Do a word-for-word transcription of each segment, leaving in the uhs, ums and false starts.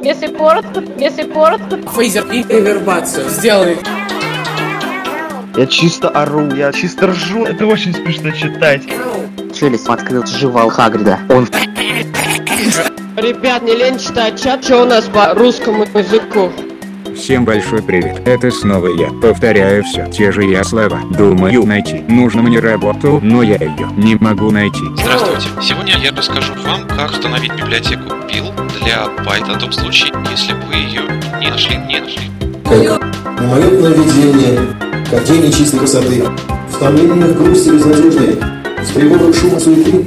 если коротко, если коротко. Фейзер и ревербацию сделай. Я чисто ору, я чисто ржу. Это очень смешно читать. Челюсть открыл, жевал Хагрида. Он... Ребят, не лень читать чат, что у нас по русскому языку? Всем большой привет, это снова я. Повторяю все те же я слова. Думаю найти. Нужно мне работу, но я ее не могу найти. Здравствуйте. Сегодня я расскажу вам, как установить библиотеку пил для Python в том случае, если вы ее не нашли, не нашли. Мимолетное видение, картине чистой красоты, в томлениях грусти безнадежной, с прибором шума суеты.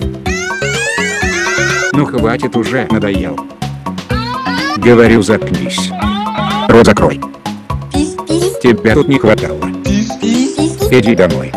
Ну хватит уже, надоел. Говорю, заткнись. Рот закрой. Тебя тут не хватало. Иди домой.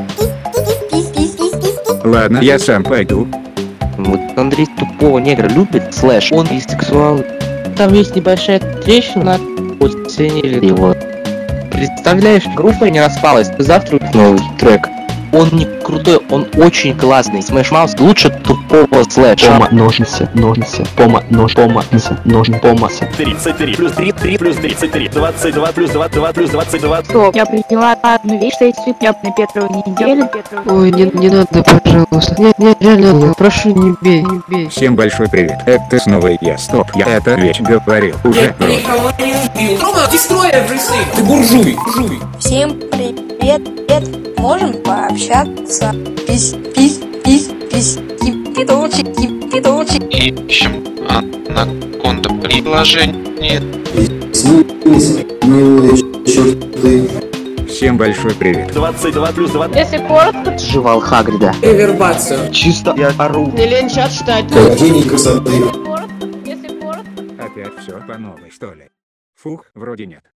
Ладно, я сам пойду. Вот Андрей тупого негра любит, слэш, он бисексуал. Там есть небольшая трещина, оценили его. Представляешь, группа не распалась, завтра новый трек. Он не крутой, он очень классный. Smash Mouth лучше тупого слэша. Пома, ножницы, ножницы, пома, нож, пома, ножницы, помаса. тридцать три плюс три, три плюс тридцать три, двадцать два плюс два, два плюс двадцать два. Стоп, я приняла одну вещь, что есть я на Петрову неделю. Ой, не, не надо, пожалуйста. Не, не, реально, прошу, не бей, не бей. Всем большой привет, это снова я. Стоп, я это ведь говорил уже. Я никого не убил. Рома, destroy everything. Ты буржуй, буржуй. Всем привет, привет. Можем пообщаться. Пись, пись, пись, пись. Кипидочек, кипидочек. Ищем анаконда приложение. Снились милые черты. Всем большой привет. двадцать два плюс два. Если коротко, Жевал Хагрида. Ревербацию. Чисто я ору. Не лень чат читать. Картине красоты. коротко, если коротко. Опять все по новой, что ли? Фух, вроде нет.